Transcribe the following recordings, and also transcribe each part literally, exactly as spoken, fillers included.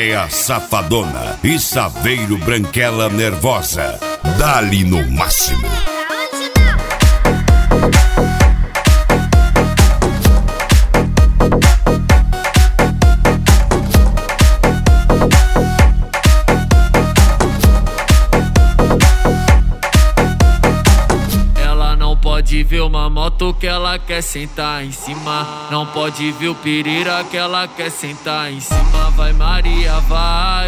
Maréia safadona e Saveiro branquela nervosa. Dá-lhe no máximo. Pode ver uma moto que ela quer sentar em cima. Não pode ver o pirira que ela quer sentar em cima. Vai Maria, vai.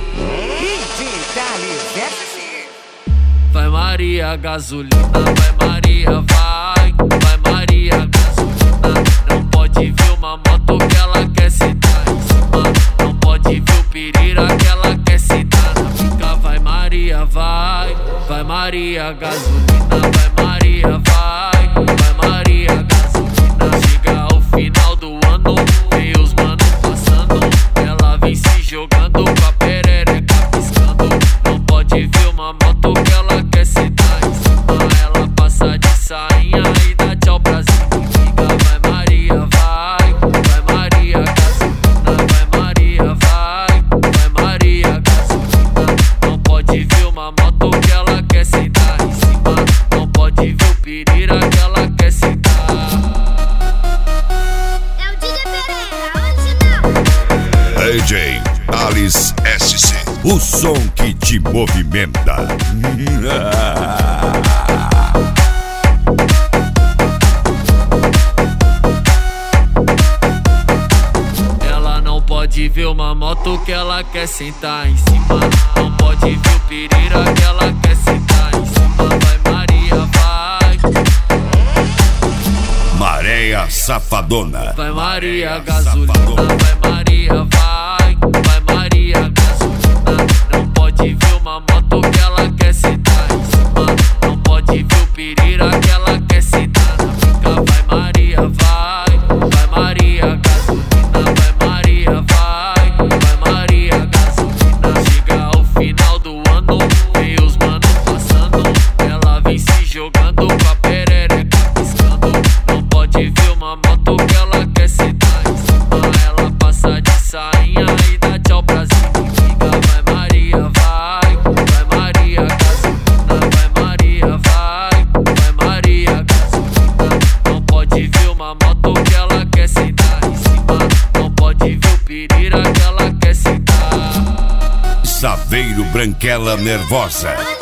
Vai Maria, gasolina. Vai Maria, vai. Vai Maria, gasolina. Não pode ver uma moto que ela quer sentar em cima. Não pode ver o pirira que ela quer sentar na pica. Vai Maria, vai. Vai Maria, gasolina. Vai Maria, vai. Vai Maria, gasolina. Chega ao final do ano, vem os mano passando. Ela vem se jogando com a perereca piscando. Não pode ver uma moto que ela quer sentar em cima. Ela passa de sainha e dá tchau pra significa. Vai Maria, vai. Vai Maria, gasolina. Vai Maria, vai. Vai Maria, gasolina. Não pode ver uma moto que ela quer sentar em cima. Não pode ver o pirira que ela quer sentar. É o D J Pereira, onde não? D J Alice S C, o som que te movimenta. Ela não pode ver uma moto que ela quer sentar em cima. Não pode ver o pirira que ela quer sentar em cima. Vai Maria, vai. Maréia safadona. Vai Maria, gasolina. Vai Maria, vai. Vai Maria, gasolina. Não pode ver uma moto que ela quer sentar em cima. Não pode ver o pirira que ela quer sentar na pica. Vai Maria, vai. Vai Maria, gasolina. Vai Maria, vai. Vai Maria, gasolina. Chega ao final do ano, vem os mano passando. Ela vem se jogando com a perereca piscando. Não pode ver uma moto que ela quer sentar em cima. Ela passa de sainha e dá tchau pra significa. Vai Maria, vai. Vai Maria, gasolina. Vai Maria, vai. Vai Maria, gasolina. Não pode ver uma moto que ela quer sentar em cima. Não pode ver o pirira que ela quer sentar. Saveiro branquela nervosa.